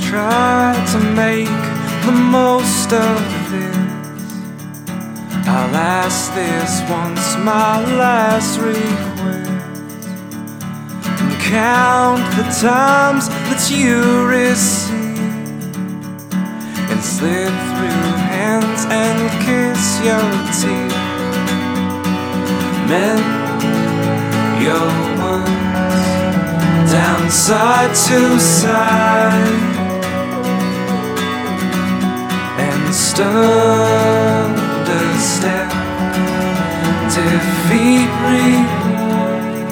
try to make the most of this. I'll ask this once, my last request, and count the times that you receive, and slip through hands and kiss your teeth. Mend your words down side to side, and understand defeat release.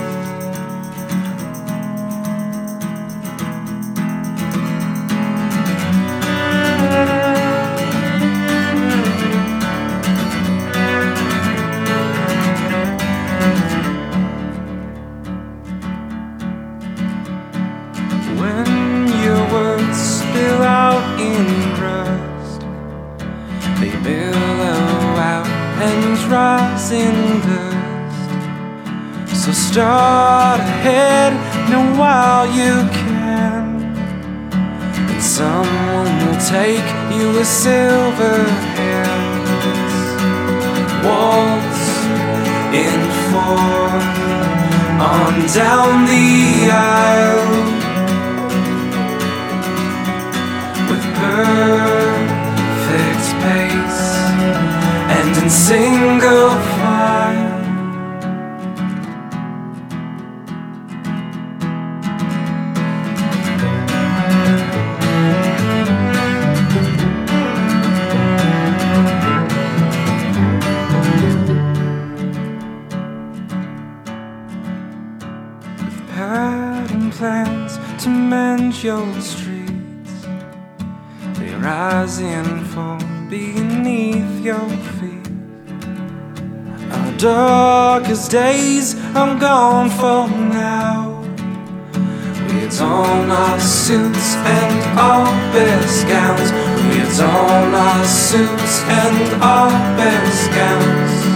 When your words spill out in rust, they billow out and rise in dust. So start ahead now while you can, and someone will take you with silver hands. Waltz in four on down the aisle, with perfect pace and in single file. With pattern plans to mend your streets, they rise and fall beneath your feet. Our darkest days are gone for now. We don our suits and our best gowns. We don our suits and our best gowns.